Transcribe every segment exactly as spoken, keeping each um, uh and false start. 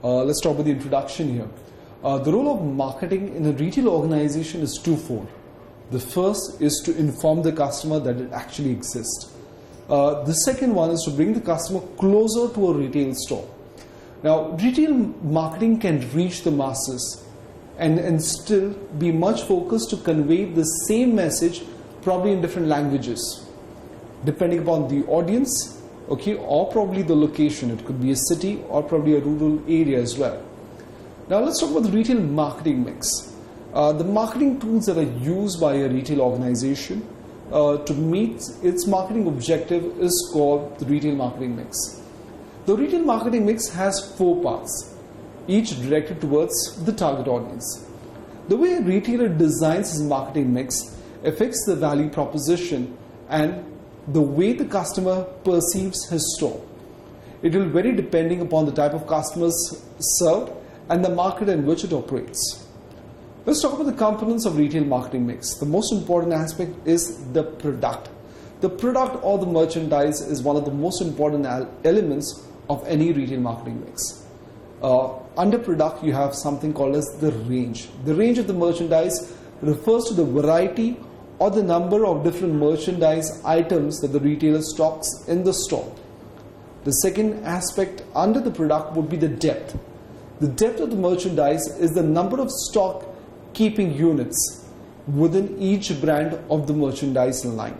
Uh, let's talk about the introduction here. Uh, the role of marketing in a retail organization is twofold. The first is to inform the customer that it actually exists. Uh, the second one is to bring the customer closer to a retail store. Now, retail marketing can reach the masses and, and still be much focused to convey the same message, probably in different languages, depending upon the audience, okay, or probably the location. It could be a city or probably a rural area as well. Now, let's talk about the retail marketing mix. Uh, the marketing tools that are used by a retail organization uh, to meet its marketing objective is called the retail marketing mix. The retail marketing mix has four parts, each directed towards the target audience. The way a retailer designs his marketing mix affects the value proposition and the way the customer perceives his store. It will vary depending upon the type of customers served and the market in which it operates. Let's talk about the components of retail marketing mix. The most important aspect is the product. The product or the merchandise is one of the most important elements of any retail marketing mix. Uh, under product, you have something called as the range. The range of the merchandise refers to the variety or the number of different merchandise items that the retailer stocks in the store. The second aspect under the product would be the depth. The depth of the merchandise is the number of stock keeping units within each brand of the merchandise line.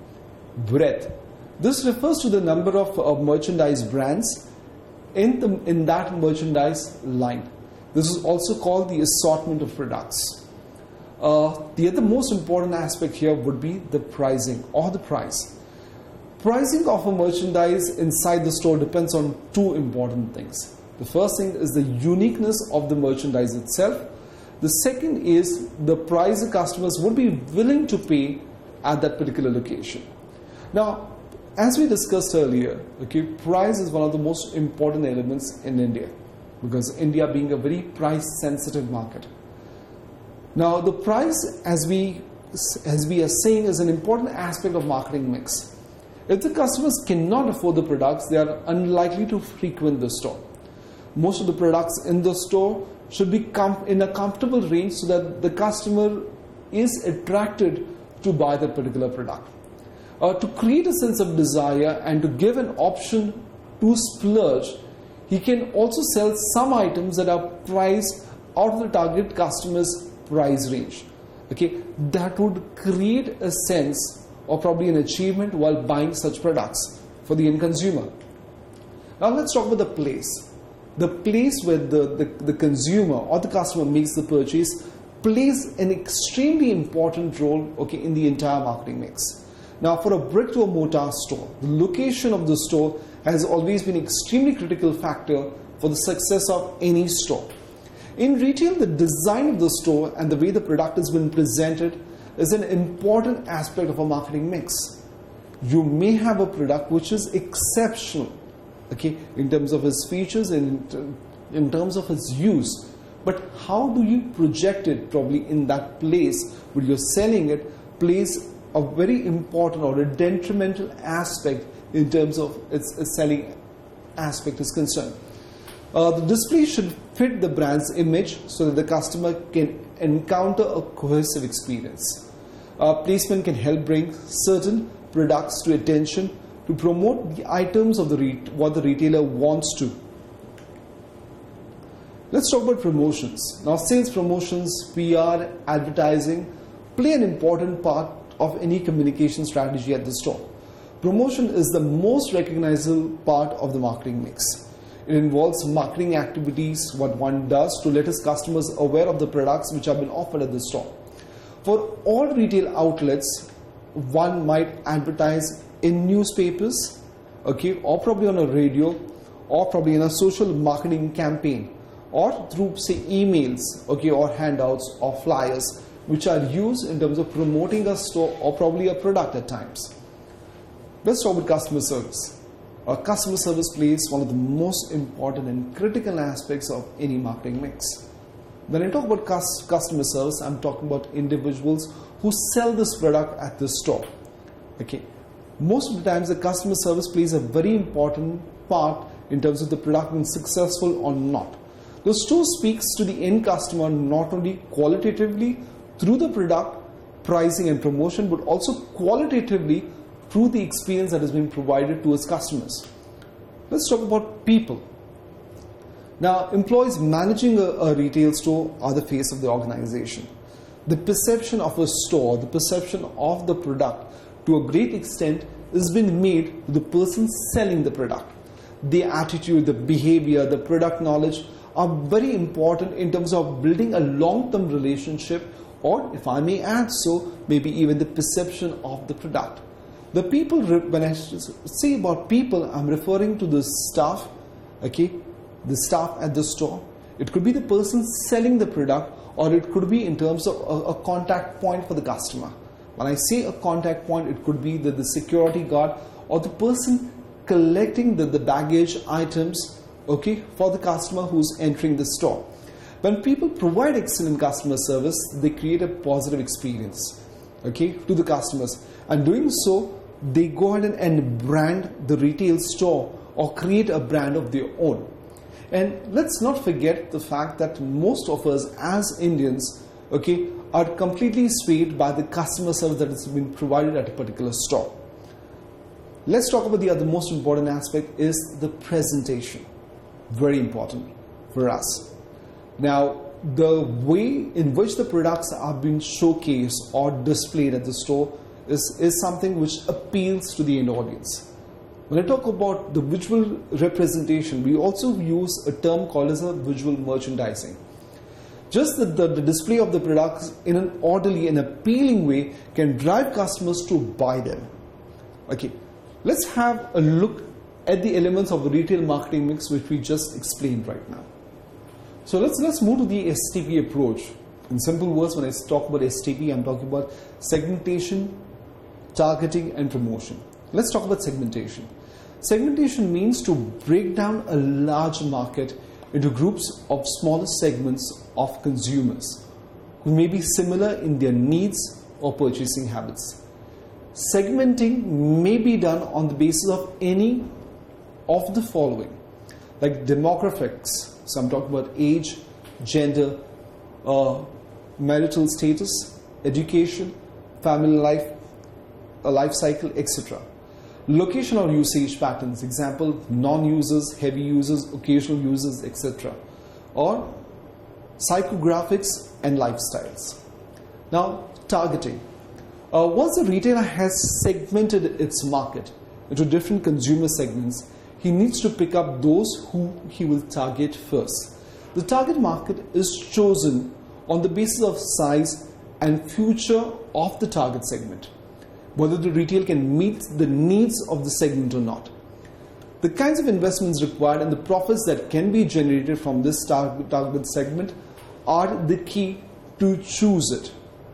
Breadth. This refers to the number of uh, merchandise brands in, the, in that merchandise line. This is also called the assortment of products. Uh, the other most important aspect here would be the pricing or the price. Pricing of a merchandise inside the store depends on two important things. The first thing is the uniqueness of the merchandise itself. The second is the price the customers would be willing to pay at that particular location. Now, as we discussed earlier, okay, price is one of the most important elements in India, because India being a very price-sensitive market. Now, the price, as we, as we are saying, is an important aspect of marketing mix. If the customers cannot afford the products, they are unlikely to frequent the store. Most of the products in the store should be com- in a comfortable range so that the customer is attracted to buy that particular product. Uh, to create a sense of desire and to give an option to splurge, he can also sell some items that are priced out of the target customer's price range. Okay, that would create a sense or probably an achievement while buying such products for the end consumer. Now let's talk about the place. The place where the, the, the consumer or the customer makes the purchase plays an extremely important role, okay, in the entire marketing mix. Now, for a brick-to-mortar store, the location of the store has always been an extremely critical factor for the success of any store. In retail, the design of the store and the way the product has been presented is an important aspect of a marketing mix. You may have a product which is exceptional, okay, in terms of its features and in terms of its use, but how do you project it probably in that place where you're selling it plays a very important or a detrimental aspect in terms of its, its selling aspect is concerned. Uh, the display should fit the brand's image so that the customer can encounter a cohesive experience. Uh, placement can help bring certain products to attention to promote the items of the re- what the retailer wants to. Let's talk about promotions. Now, sales promotions, P R, advertising play an important part of any communication strategy at the store. Promotion is the most recognizable part of the marketing mix. It involves marketing activities, what one does to let his customers aware of the products which have been offered at the store. For all retail outlets, one might advertise in newspapers, okay, or probably on a radio, or probably in a social marketing campaign, or through, say, emails, okay, or handouts or flyers, which are used in terms of promoting a store or probably a product at times. Let's talk about customer service. Our customer service plays one of the most important and critical aspects of any marketing mix. When I talk about customer service, I'm talking about individuals who sell this product at the store. Okay. Most of the times, the customer service plays a very important part in terms of the product being successful or not. The store speaks to the end customer not only qualitatively through the product, pricing and promotion, but also qualitatively through the experience that has been provided to its customers. Let's talk about people. Now, employees managing a, a retail store are the face of the organization. The perception of a store, the perception of the product, to a great extent, has been made to the person selling the product. The attitude, the behavior, the product knowledge are very important in terms of building a long-term relationship, or, if I may add so, maybe even the perception of the product. The people, when I say about people, I'm referring to the staff, okay, the staff at the store. It could be the person selling the product, or it could be in terms of a, a contact point for the customer. When I say a contact point, it could be the, the security guard or the person collecting the, the baggage items, okay, for the customer who's entering the store. When people provide excellent customer service, they create a positive experience, okay, to the customers. And doing so, they go ahead and, and brand the retail store or create a brand of their own. And let's not forget the fact that most of us as Indians, okay, are completely swayed by the customer service that has been provided at a particular store. Let's talk about the other most important aspect is the presentation. Very important for us. Now, the way in which the products are being showcased or displayed at the store is, is something which appeals to the end audience. When I talk about the visual representation, we also use a term called as a visual merchandising. Just the, the, the display of the products in an orderly and appealing way can drive customers to buy them. Okay, let's have a look at the elements of the retail marketing mix which we just explained right now. So let's, let's move to the S T P approach. In simple words, when I talk about S T P, I'm talking about segmentation, targeting and promotion. Let's talk about segmentation. Segmentation means to break down a large market into groups of smaller segments of consumers who may be similar in their needs or purchasing habits. Segmenting may be done on the basis of any of the following, like demographics. So I'm talking about age, gender, uh, marital status, education, family life, a life cycle, et cetera. Location or usage patterns, example, non-users, heavy users, occasional users, et cetera. Or psychographics and lifestyles. Now, targeting. Uh, once a retailer has segmented its market into different consumer segments, he needs to pick up those who he will target first. The target market is chosen on the basis of size and future of the target segment, whether the retail can meet the needs of the segment or not. The kinds of investments required and the profits that can be generated from this target, target segment are the key to choose it.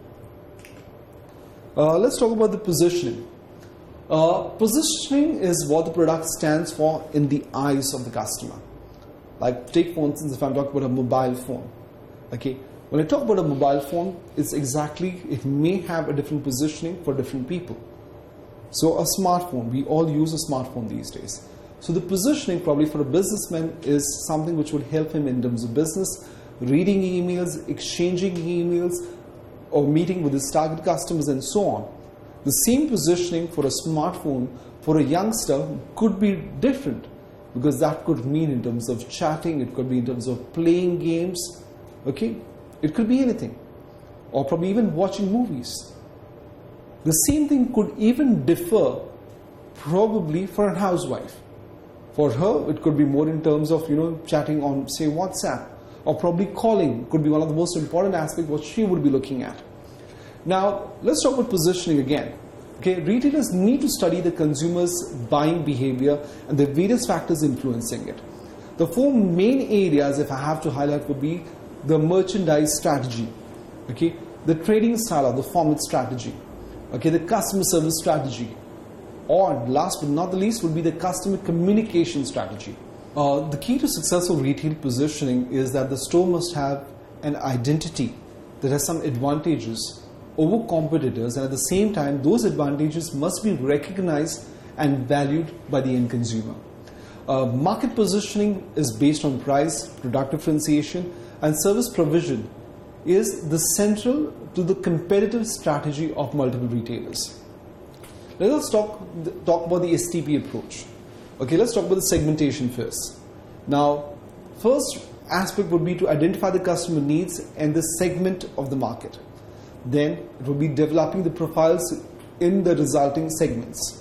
Uh, let's talk about the positioning. Uh, positioning is what the product stands for in the eyes of the customer. Like, take for instance, if I'm talking about a mobile phone. Okay, when I talk about a mobile phone, it's exactly, it may have a different positioning for different people. So a smartphone, we all use a smartphone these days. So the positioning probably for a businessman is something which would help him in terms of business, reading emails, exchanging emails, or meeting with his target customers and so on. The same positioning for a smartphone for a youngster could be different, because that could mean in terms of chatting, it could be in terms of playing games, okay? It could be anything, or probably even watching movies. The same thing could even differ probably for a housewife. For her, it could be more in terms of, you know, chatting on, say, WhatsApp, or probably calling could be one of the most important aspects what she would be looking at. Now, let's talk about positioning again. Okay, retailers need to study the consumer's buying behavior and the various factors influencing it. The four main areas, if I have to highlight, would be the merchandise strategy, okay, the trading style or the format strategy, okay, the customer service strategy, or last but not the least would be the customer communication strategy. Uh, the key to successful retail positioning is that the store must have an identity that has some advantages over competitors, and at the same time those advantages must be recognized and valued by the end consumer. Uh, market positioning is based on price, product differentiation, and service provision is the central to the competitive strategy of multiple retailers. Let us talk, talk about the S T P approach. Okay, let's talk about the segmentation first. Now, first aspect would be to identify the customer needs and the segment of the market. Then it will be developing the profiles in the resulting segments.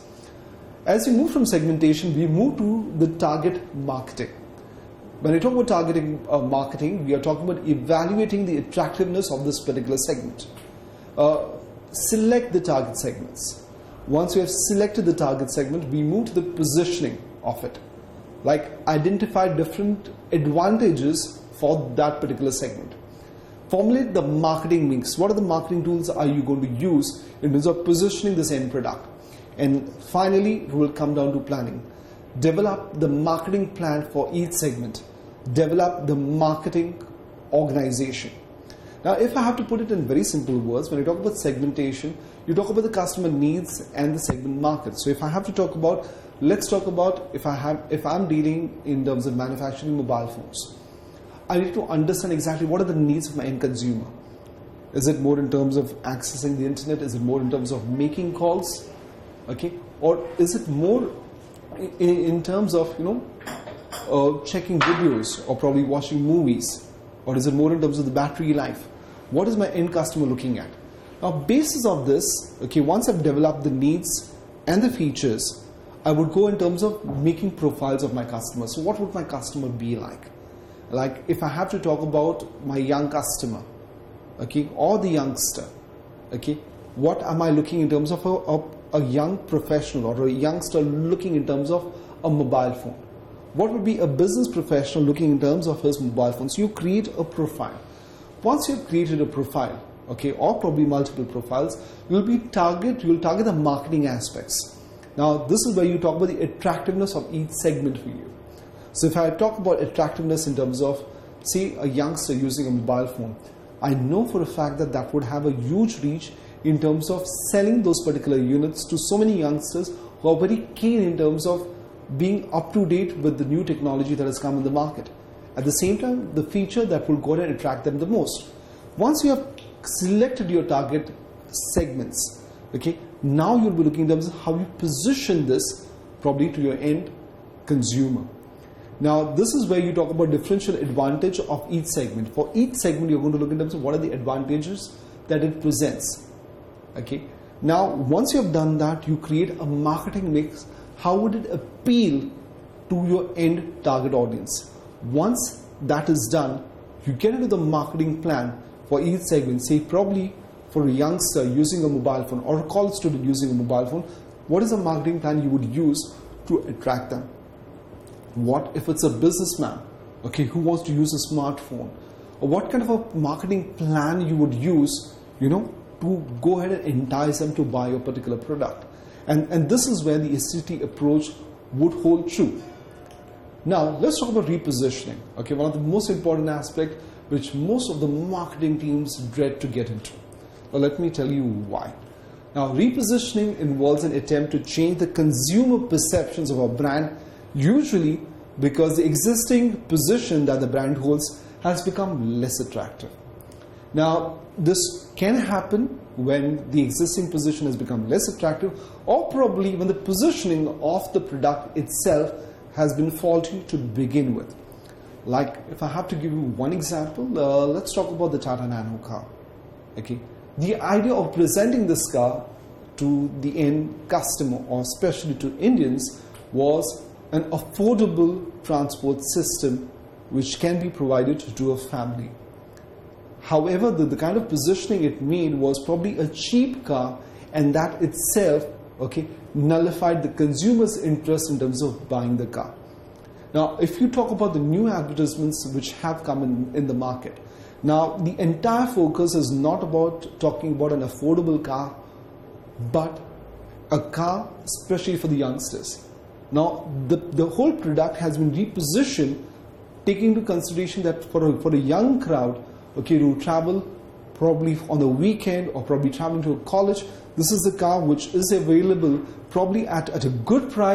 As we move from segmentation, we move to the target marketing. When we talk about targeting uh, marketing, we are talking about evaluating the attractiveness of this particular segment. Uh, select the target segments. Once we have selected the target segment, we move to the positioning of it. Like identify different advantages for that particular segment. Formulate the marketing mix. What are the marketing tools are you going to use in terms of positioning this end product? And finally, it will come down to planning. Develop the marketing plan for each segment. Develop the marketing organization. Now, if I have to put it in very simple words, when you talk about segmentation, you talk about the customer needs and the segment market. So if I have to talk about, let's talk about if I have, if I'm dealing in terms of manufacturing mobile phones, I need to understand exactly what are the needs of my end consumer. Is it more in terms of accessing the internet? Is it more in terms of making calls? Okay, or is it more in, in terms of, you know, uh, checking videos or probably watching movies? Or is it more in terms of the battery life? What is my end customer looking at? Now, basis of this, okay, once I've developed the needs and the features, I would go in terms of making profiles of my customers. So what would my customer be like? Like if I have to talk about my young customer, okay, or the youngster, okay, what am I looking in terms of a, a a young professional or a youngster looking in terms of a mobile phone? What would be a business professional looking in terms of his mobile phone? So you create a profile. Once you've created a profile, okay, or probably multiple profiles, you'll be target, you'll target the marketing aspects. Now, this is where you talk about the attractiveness of each segment for you. So if I talk about attractiveness in terms of, say, a youngster using a mobile phone, I know for a fact that that would have a huge reach in terms of selling those particular units to so many youngsters who are very keen in terms of being up to date with the new technology that has come in the market. At the same time, the feature that will go ahead and attract them the most. Once you have selected your target segments, okay, now you'll be looking in terms of how you position this probably to your end consumer. Now, this is where you talk about differential advantage of each segment. For each segment, you're going to look in terms of what are the advantages that it presents. Okay. Now, once you have done that, you create a marketing mix. How would it appeal to your end target audience? Once that is done, you get into the marketing plan for each segment. Say probably for a youngster using a mobile phone or a college student using a mobile phone, what is the marketing plan you would use to attract them? What if it's a businessman, okay, who wants to use a smartphone? Or what kind of a marketing plan you would use, you know, to go ahead and entice them to buy a particular product? And, and this is where the S T T approach would hold true. Now, let's talk about repositioning. Okay, one of the most important aspects which most of the marketing teams dread to get into. Well, let me tell you why. Now, repositioning involves an attempt to change the consumer perceptions of a brand, usually because the existing position that the brand holds has become less attractive. Now, this can happen when the existing position has become less attractive, or probably when the positioning of the product itself has been faulty to begin with. Like, if I have to give you one example, uh, let's talk about the Tata Nano car. Okay, the idea of presenting this car to the end customer, or especially to Indians, was an affordable transport system which can be provided to a family. However, the, the kind of positioning it made was probably a cheap car, and that itself, okay, nullified the consumer's interest in terms of buying the car. Now, if you talk about the new advertisements which have come in, in the market, now the entire focus is not about talking about an affordable car, but a car especially for the youngsters. Now, the, the whole product has been repositioned, taking into consideration that for a, for a young crowd, okay, to travel probably on the weekend or probably traveling to a college, this is the car which is available probably at, at a good price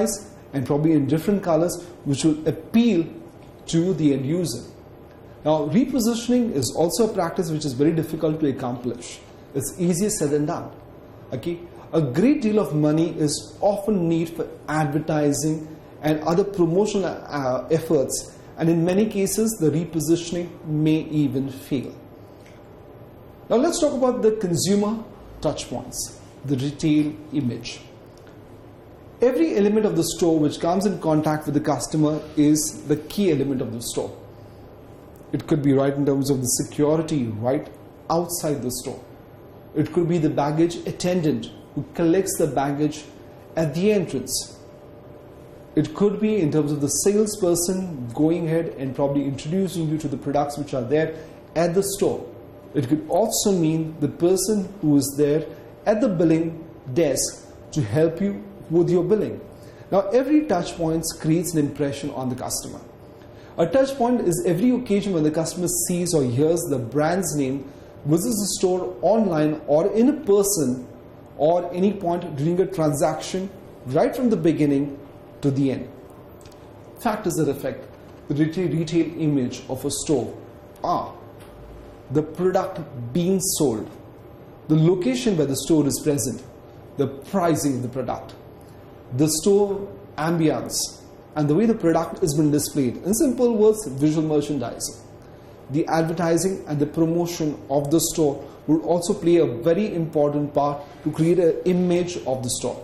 and probably in different colors, which will appeal to the end user. Now, repositioning is also a practice which is very difficult to accomplish. It's easier said than done. Okay? A great deal of money is often needed for advertising and other promotional uh, efforts, and in many cases the repositioning may even fail. Now let's talk about the consumer touchpoints, the retail image. Every element of the store which comes in contact with the customer is the key element of the store. It could be right in terms of the security right outside the store. It could be the baggage attendant who collects the baggage at the entrance. It could be in terms of the salesperson going ahead and probably introducing you to the products which are there at the store. It could also mean the person who is there at the billing desk to help you with your billing. Now, every touch point creates an impression on the customer. A touch point is every occasion when the customer sees or hears the brand's name, visits the store online or in a person, or any point during a transaction, right from the beginning to the end. Factors that affect the retail, retail image of a store are the product being sold, the location where the store is present, the pricing of the product, the store ambience, and the way the product is being displayed. In simple words, visual merchandising. The advertising and the promotion of the store will also play a very important part to create an image of the store.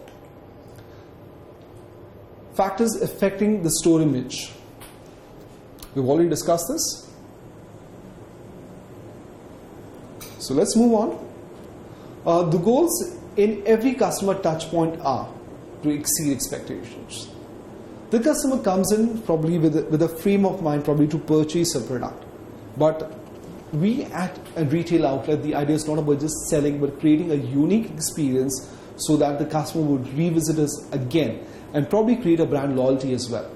Factors affecting the store image. We've already discussed this. So let's move on. Uh, the goals in every customer touch point are to exceed expectations. The customer comes in probably with a, with a frame of mind probably to purchase a product. But we at a retail outlet, the idea is not about just selling, but creating a unique experience so that the customer would revisit us again and probably create a brand loyalty as well.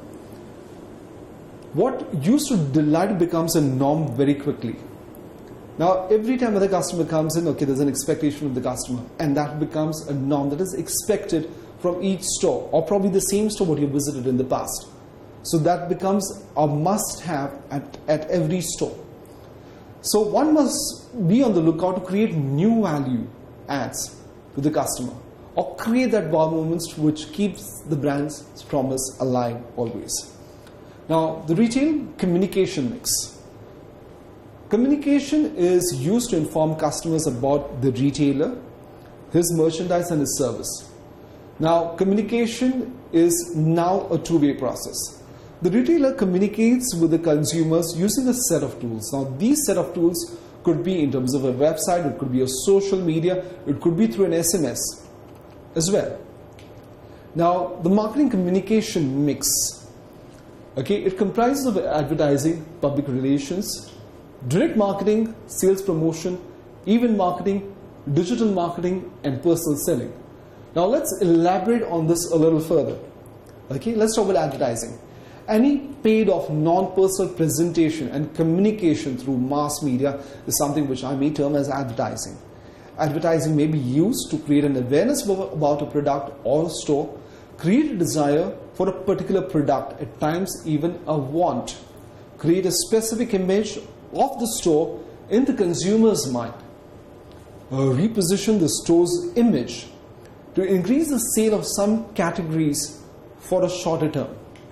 What used to delight becomes a norm very quickly. Now, every time the customer comes in, okay, there's an expectation of the customer, and that becomes a norm that is expected from each store, or probably the same store what you visited in the past. So that becomes a must-have at, at every store. So one must be on the lookout to create new value adds to the customer, or create that wow moments which keeps the brand's promise alive always. Now, the retail communication mix. Communication is used to inform customers about the retailer, his merchandise and his service. Now, communication is now a two-way process. The retailer communicates with the consumers using a set of tools. Now, these set of tools could be in terms of a website, it could be a social media, it could be through an S M S as well. Now, the marketing communication mix, okay, it comprises of advertising, public relations, direct marketing, sales promotion, event marketing, digital marketing, and personal selling. Now, let's elaborate on this a little further. Okay, let's talk about advertising. Any paid off non-personal presentation and communication through mass media is something which I may term as advertising. Advertising may be used to create an awareness about a product or a store, create a desire for a particular product, at times even a want, create a specific image of the store in the consumer's mind, uh, reposition the store's image to increase the sale of some categories for a shorter term.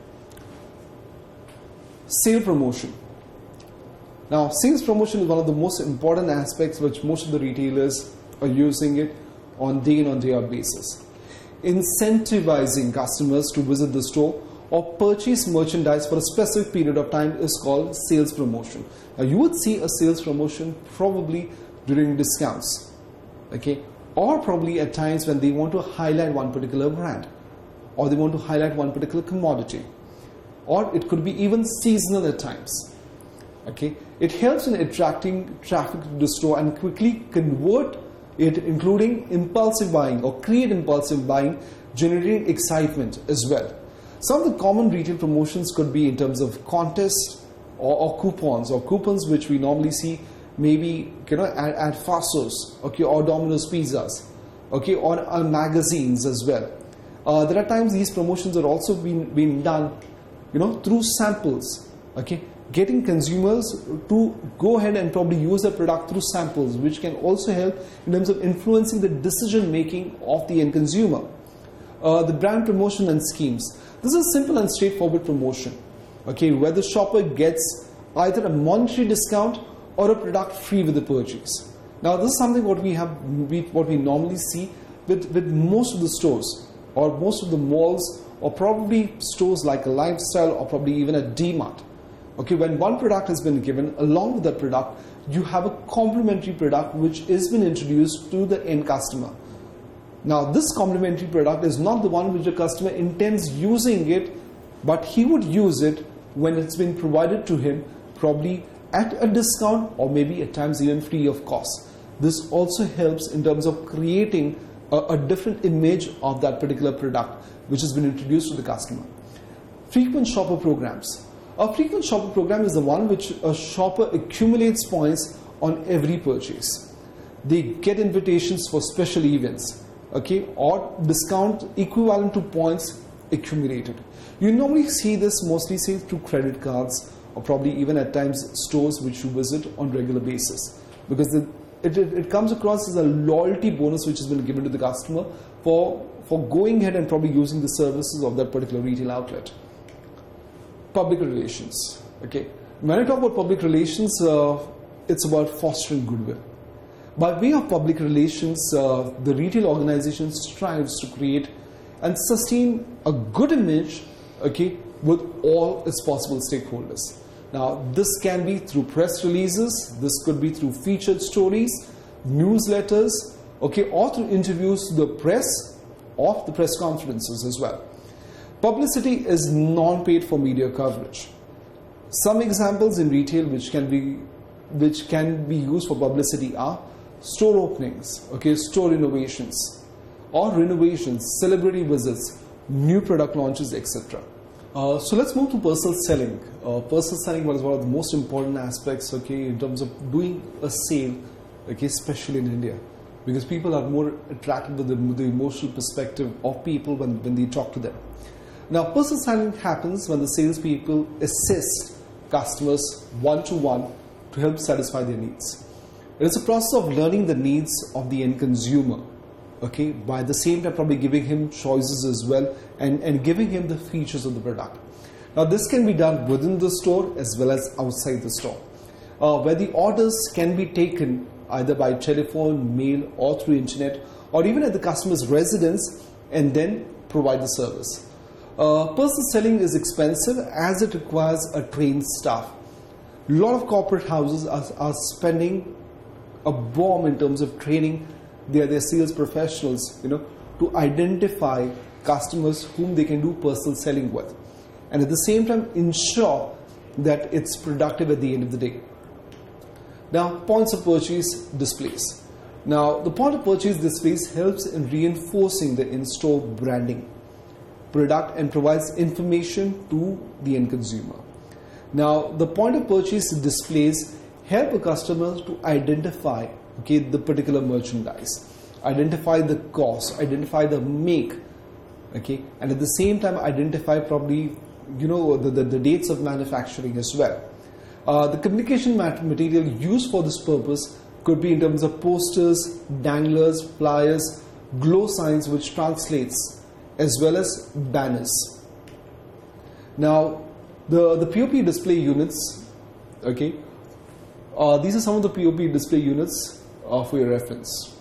Sale promotion. Now, sales promotion is one of the most important aspects which most of the retailers are using it on day in on day out basis. Incentivizing customers to visit the store or purchase merchandise for a specific period of time is called sales promotion. Now, you would see a sales promotion probably during discounts, okay, or probably at times when they want to highlight one particular brand, or they want to highlight one particular commodity, or it could be even seasonal at times. Okay, it helps in attracting traffic to the store and quickly convert it, including impulsive buying or create impulsive buying, generating excitement as well. Some of the common retail promotions could be in terms of contests or, or coupons or coupons which we normally see maybe, you know, at, at Fastos, okay, or Domino's Pizzas, okay, or, or magazines as well. Uh, there are times these promotions are also being, being done, you know, through samples, okay? Getting consumers to go ahead and probably use the product through samples, which can also help in terms of influencing the decision making of the end consumer. Uh, the brand promotion and schemes. This is a simple and straightforward promotion, okay, where the shopper gets either a monetary discount or a product free with the purchase. Now, this is something what we have, we, what we normally see with, with most of the stores or most of the malls, or probably stores like a Lifestyle or probably even a D-Mart. Okay, when one product has been given, along with that product, you have a complementary product which has been introduced to the end customer. Now, this complementary product is not the one which the customer intends using it, but he would use it when it's been provided to him, probably at a discount or maybe at times even free of cost. This also helps in terms of creating a, a different image of that particular product which has been introduced to the customer. Frequent shopper programs. A frequent shopper program is the one which a shopper accumulates points on every purchase. They get invitations for special events, okay, or discount equivalent to points accumulated. You normally see this mostly say through credit cards or probably even at times stores which you visit on regular basis, because the, it, it, it comes across as a loyalty bonus which has been given to the customer for, for going ahead and probably using the services of that particular retail outlet. Public relations. Okay, when I talk about public relations, uh, it's about fostering goodwill. By way of public relations, uh, the retail organization strives to create and sustain a good image, okay, with all its possible stakeholders. Now, this can be through press releases, this could be through featured stories, newsletters, okay, or through interviews to the press or the press conferences as well. Publicity is non-paid for media coverage. Some examples in retail which can be which can be used for publicity are store openings, okay, store innovations, or renovations, celebrity visits, new product launches, et cetera. Uh, so let's move to personal selling. Uh, personal selling was one of the most important aspects, okay, in terms of doing a sale, okay, especially in India, because people are more attracted with the, with the emotional perspective of people when, when they talk to them. Now, personal selling happens when the salespeople assist customers one-to-one to help satisfy their needs. It is a process of learning the needs of the end consumer, okay, by the same time probably giving him choices as well and, and giving him the features of the product. Now, this can be done within the store as well as outside the store, uh, where the orders can be taken either by telephone, mail, or through internet, or even at the customer's residence, and then provide the service. Uh, personal selling is expensive as it requires a trained staff. A lot of corporate houses are, are spending a bomb in terms of training their, their sales professionals, you know, to identify customers whom they can do personal selling with, and at the same time ensure that it's productive at the end of the day. Now, points of purchase displays. Now, the point of purchase displays helps in reinforcing the in-store branding product and provides information to the end consumer. Now, the point of purchase displays help a customer to identify, okay, the particular merchandise, identify the cost, identify the make, okay, and at the same time identify probably, you know, the, the, the dates of manufacturing as well. Uh, the communication material used for this purpose could be in terms of posters, danglers, flyers, glow signs which translates, as well as banners. Now, the, the P O P display units, okay, uh, these are some of the P O P display units uh, for your reference.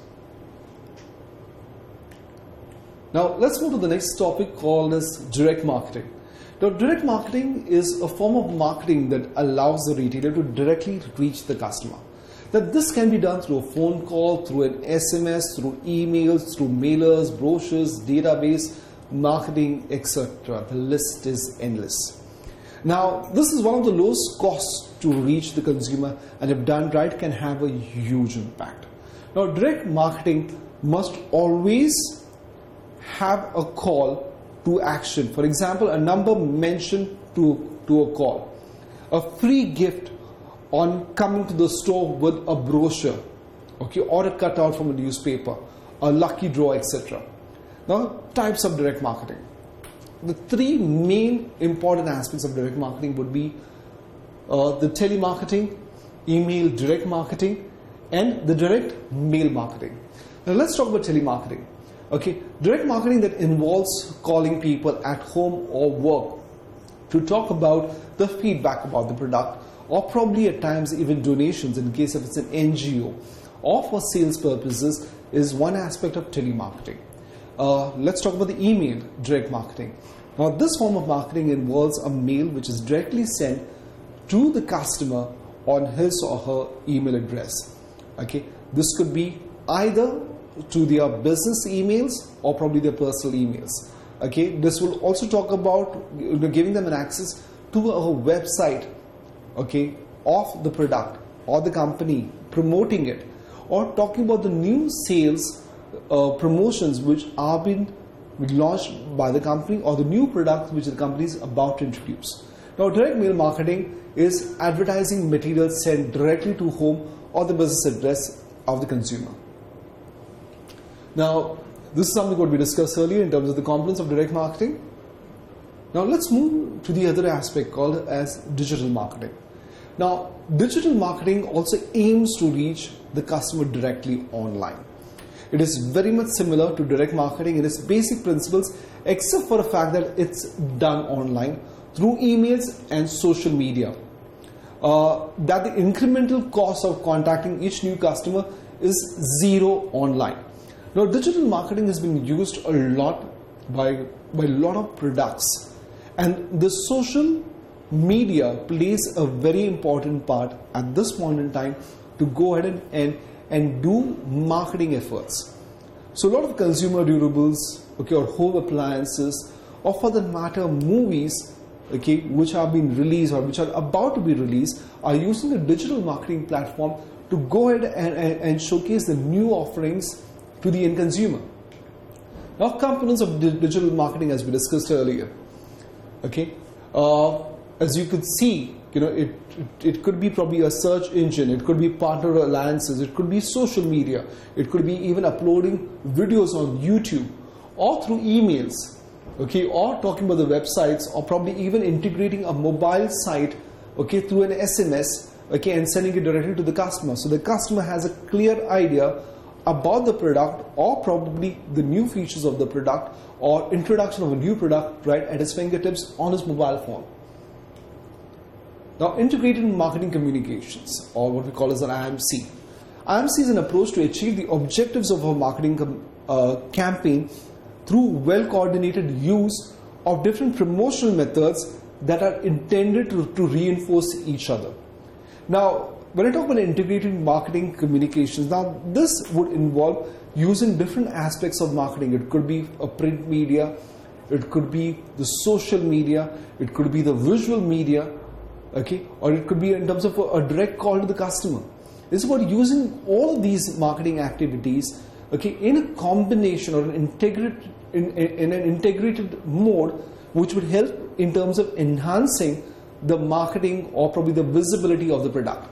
Now, let's move to the next topic called as direct marketing. Now, direct marketing is a form of marketing that allows the retailer to directly reach the customer. That this can be done through a phone call, through an S M S, through emails, through mailers, brochures, database, marketing, et cetera. The list is endless. Now, this is one of the lowest costs to reach the consumer, and if done right, can have a huge impact. Now, direct marketing must always have a call to action. For example, a number mentioned to, to a call, a free gift on coming to the store with a brochure, okay, or a cutout from a newspaper, a lucky draw, et cetera. Now, types of direct marketing. The three main important aspects of direct marketing would be uh, the telemarketing, email direct marketing, and the direct mail marketing. Now, let's talk about telemarketing. Okay, direct marketing that involves calling people at home or work to talk about the feedback about the product, or probably at times even donations in case if it's an N G O, or for sales purposes, is one aspect of telemarketing. Uh, let's talk about the email direct marketing. Now, this form of marketing involves a mail which is directly sent to the customer on his or her email address. Okay, this could be either to their business emails or probably their personal emails. Okay, this will also talk about, you know, giving them an access to a website, okay, of the product or the company, promoting it, or talking about the new sales uh, promotions which are being launched by the company, or the new products which the company is about to introduce. Now, direct mail marketing is advertising materials sent directly to home or the business address of the consumer. Now, this is something what we discussed earlier in terms of the components of direct marketing. Now, let's move to the other aspect called as digital marketing. Now, digital marketing also aims to reach the customer directly online. It is very much similar to direct marketing in its basic principles, except for the fact that it's done online through emails and social media. Uh, that the incremental cost of contacting each new customer is zero online. Now, digital marketing has been used a lot by, by a lot of products, and the social media plays a very important part at this point in time to go ahead and, and, and do marketing efforts. So a lot of consumer durables, okay, or home appliances, or for that matter movies, okay, which have been released or which are about to be released, are using a digital marketing platform to go ahead and, and, and showcase the new offerings to the end consumer. Now, components of digital marketing, as we discussed earlier, okay, uh, as you could see, you know, it, it it could be probably a search engine, it could be partner alliances, it could be social media, it could be even uploading videos on YouTube, or through emails, okay, or talking about the websites, or probably even integrating a mobile site, okay, through an S M S, okay, and sending it directly to the customer, so the customer has a clear idea about the product, or probably the new features of the product, or introduction of a new product right at his fingertips on his mobile phone. Now, integrated marketing communications, or what we call as an I M C. I M C is an approach to achieve the objectives of a marketing uh, campaign through well-coordinated use of different promotional methods that are intended to, to reinforce each other. Now, when I talk about integrated marketing communications, now this would involve using different aspects of marketing. It could be a print media, it could be the social media, it could be the visual media, okay, or it could be in terms of a, a direct call to the customer. It's about using all of these marketing activities, okay, in a combination or an integrated in, in an integrated mode, which would help in terms of enhancing the marketing or probably the visibility of the product.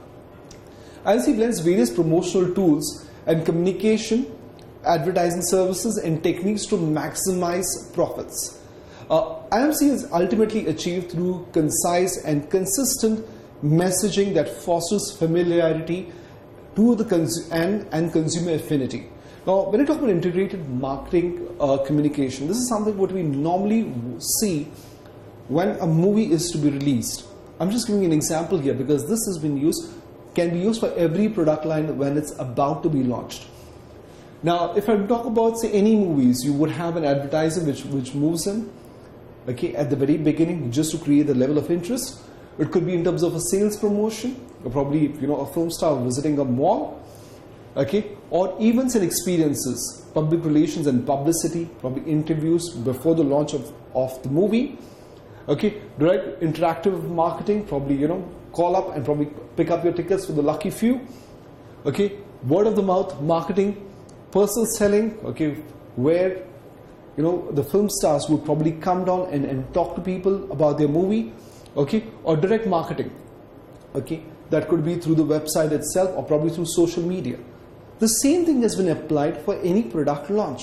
I M C blends various promotional tools and communication, advertising services and techniques to maximize profits. Uh, I M C is ultimately achieved through concise and consistent messaging that fosters familiarity to the cons and, and consumer affinity. Now, when I talk about integrated marketing uh, communication, this is something what we normally see when a movie is to be released. I'm just giving an example here because this has been used, can be used for every product line when it's about to be launched. Now, if I talk about, say, any movies, you would have an advertiser which, which moves in, okay, at the very beginning, just to create the level of interest. It could be in terms of a sales promotion, or probably, you know, a film star visiting a mall, okay, or events and experiences, public relations and publicity, probably interviews before the launch of, of the movie, okay, direct interactive marketing, probably, you know, call up and probably pick up your tickets for the lucky few, okay, word of the mouth marketing, personal selling, okay, where, you know, the film stars would probably come down and, and talk to people about their movie, okay, or direct marketing, okay, that could be through the website itself or probably through social media. The same thing has been applied for any product launch.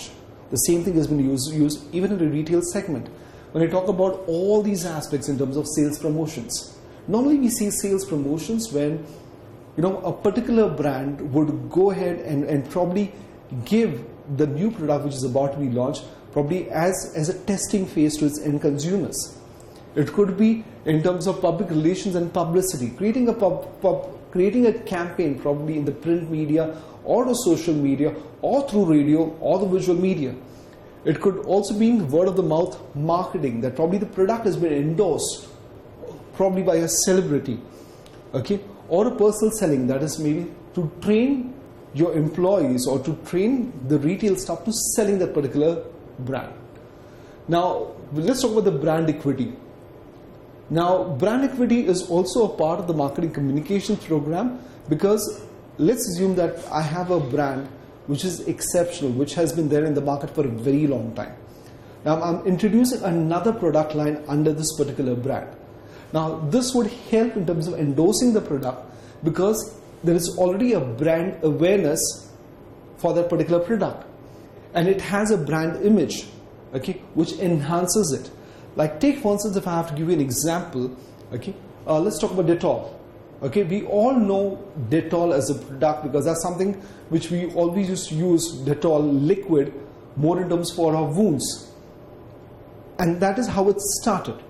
The same thing has been used, used even in the retail segment. When I talk about all these aspects in terms of sales promotions, normally we see sales promotions when, you know, a particular brand would go ahead and, and probably give the new product which is about to be launched probably as, as a testing phase to its end consumers. It could be in terms of public relations and publicity, creating a pub, pub, creating a campaign probably in the print media or the social media or through radio or the visual media. It could also be word of the mouth marketing, that probably the product has been endorsed probably by a celebrity, okay, or a personal selling, that is maybe to train your employees or to train the retail staff to selling that particular brand. Now let's talk about the brand equity. Now brand equity is also a part of the marketing communications program, because let's assume that I have a brand which is exceptional, which has been there in the market for a very long time. Now I'm introducing another product line under this particular brand. Now this would help in terms of endorsing the product, because there is already a brand awareness for that particular product, and it has a brand image, okay, which enhances it. Like take for instance, if I have to give you an example, okay, uh, let's talk about Dettol. Okay, we all know Dettol as a product because that's something which we always used to use, Dettol liquid, more in terms for our wounds, and that is how it started.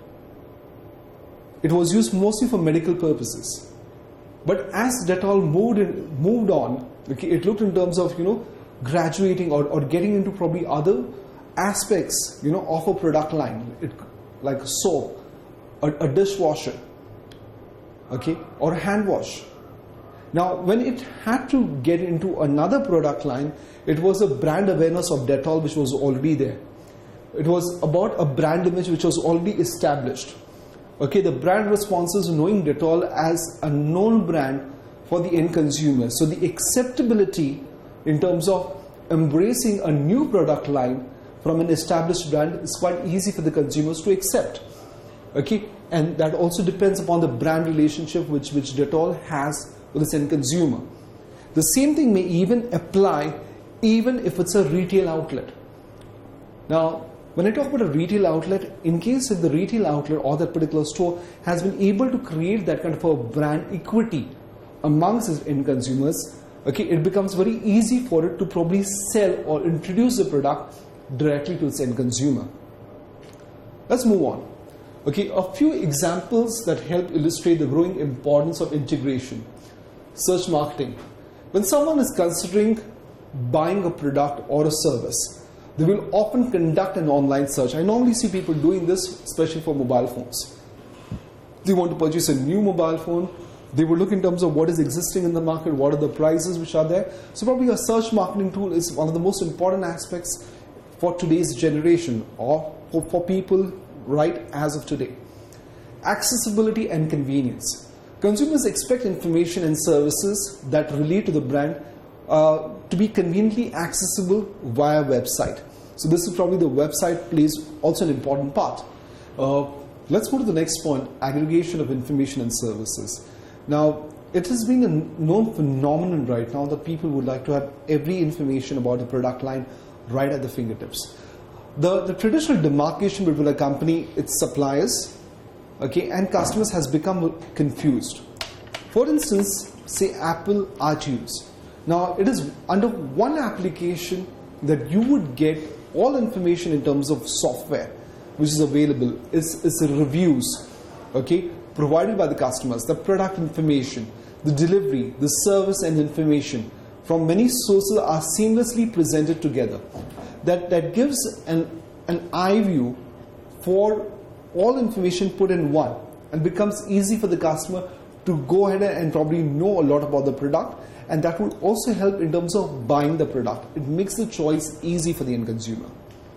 It was used mostly for medical purposes, but as Dettol moved in, moved on, okay, it looked in terms of, you know, graduating or, or getting into probably other aspects, you know, of a product line, it, like soap, a, a dishwasher, okay, or hand wash. Now when it had to get into another product line, it was a brand awareness of Dettol which was already there. It was about a brand image which was already established. Okay, the brand responses knowing Dettol as a known brand for the end consumer. So the acceptability in terms of embracing a new product line from an established brand is quite easy for the consumers to accept. Okay, and that also depends upon the brand relationship which, which Dettol has with its end consumer. The same thing may even apply even if it's a retail outlet. Now, when I talk about a retail outlet, in case if the retail outlet or that particular store has been able to create that kind of a brand equity amongst its end consumers, okay, it becomes very easy for it to probably sell or introduce the product directly to its end consumer. Let's move on. Okay, a few examples that help illustrate the growing importance of integration. Search marketing. When someone is considering buying a product or a service, they will often conduct an online search. I normally see people doing this, especially for mobile phones. They want to purchase a new mobile phone. They will look in terms of what is existing in the market, what are the prices which are there. So probably a search marketing tool is one of the most important aspects for today's generation, or for, for people right as of today. Accessibility and convenience. Consumers expect information and services that relate to the brand uh, to be conveniently accessible via website. So this is probably the website plays also an important part. Uh, let's go to the next point, aggregation of information and services. Now, it has been a known phenomenon right now that people would like to have every information about a product line right at the fingertips. The, the traditional demarcation between a company, its suppliers, okay, and customers has become confused. For instance, say Apple iTunes. Now, it is under one application that you would get all information in terms of software which is available. It's, it's the reviews, okay, provided by the customers, the product information, the delivery, the service and information from many sources are seamlessly presented together. That, that gives an, an eye view for all information put in one, and becomes easy for the customer to go ahead and probably know a lot about the product, and that will also help in terms of buying the product. It makes the choice easy for the end consumer.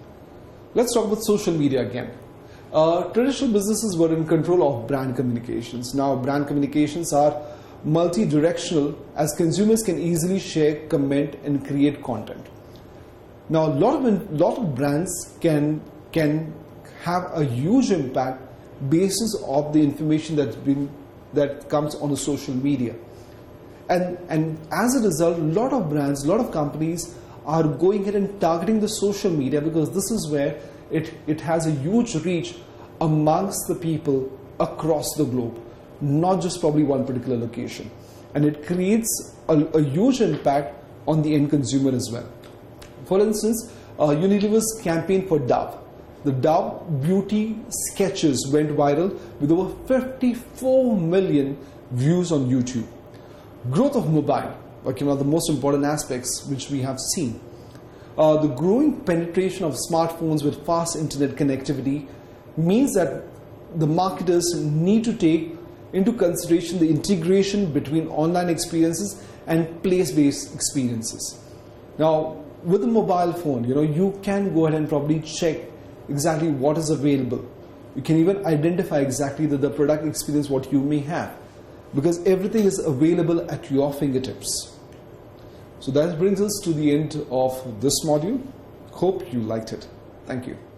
Let's talk about social media again. Uh, traditional businesses were in control of brand communications. Now brand communications are multi-directional, as consumers can easily share, comment and create content. Now a lot of, lot of brands can, can have a huge impact basis of the information that's been, that comes on the social media. And, and as a result, a lot of brands, a lot of companies are going ahead and targeting the social media, because this is where it, it has a huge reach amongst the people across the globe, not just probably one particular location. And it creates a, a huge impact on the end consumer as well. For instance, uh, Unilever's campaign for Dove. The Dove beauty sketches went viral with over fifty-four million views on YouTube. Growth of mobile, like one of the most important aspects which we have seen. Uh, the growing penetration of smartphones with fast internet connectivity means that the marketers need to take into consideration the integration between online experiences and place-based experiences. Now, with the mobile phone, you know, you can go ahead and probably check exactly what is available. You can even identify exactly the, the product experience what you may have, because everything is available at your fingertips. So that brings us to the end of this module. Hope you liked it. Thank you.